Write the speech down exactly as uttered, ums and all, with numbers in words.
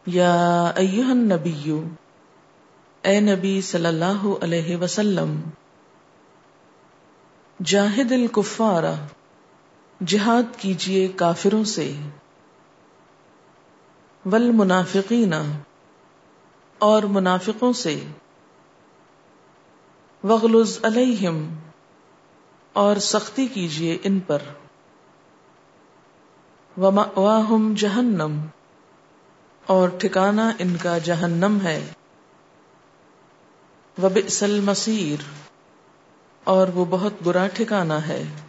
या अय्युहन नबिय्यु, ए नबी सल्लल्लाहु अलैहि वसल्लम, जाहिदिल कुफ्फारा, जिहाद कीजिए काफिरों से, वल मुनाफिकीना, और मुनाफिकों से, वगलुज अलैहिम, और सख्ती कीजिए इन पर, वमअवाहुम जहन्नम, और ठिकाना इनका जहन्नम है, वबिअसल मसीर, और वो बहुत बुरा ठिकाना है।